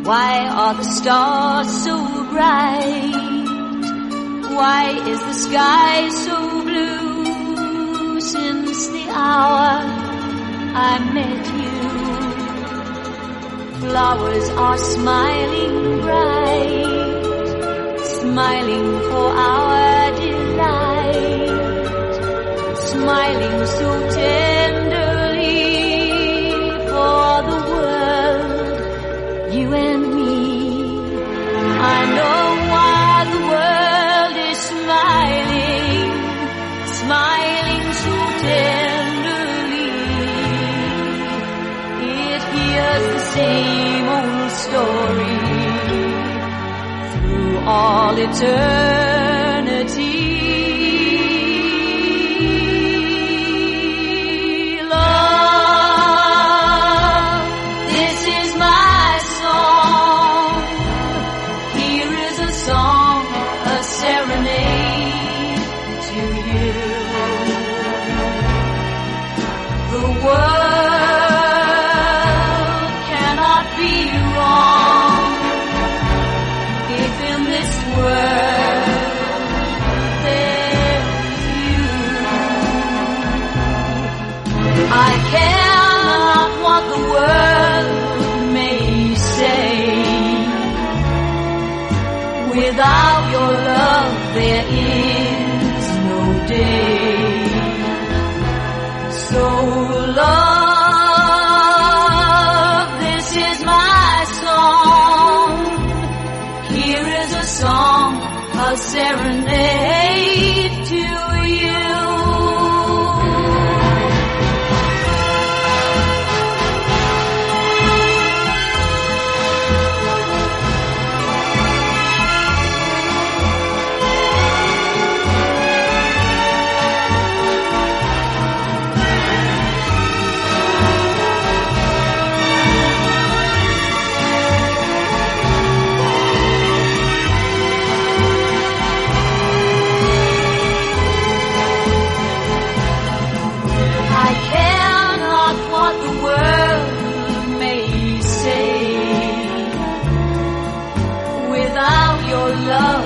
Why are the stars so bright? Why is the sky so blue? Since the hour I met you, flowers are smiling bright, smiling for our delight, smiling so tenderly for the world, you and me. I know why the world is smiling, smiling so tenderly. It hears the same old story through all eternity. Love, this is my song. Here is a song, a serenade to you. The world cannot be wrong if in this world there's you. I care not what the world may say. Without your love there is no day. So love, this is my song. Here is a song, a serenade to you. Love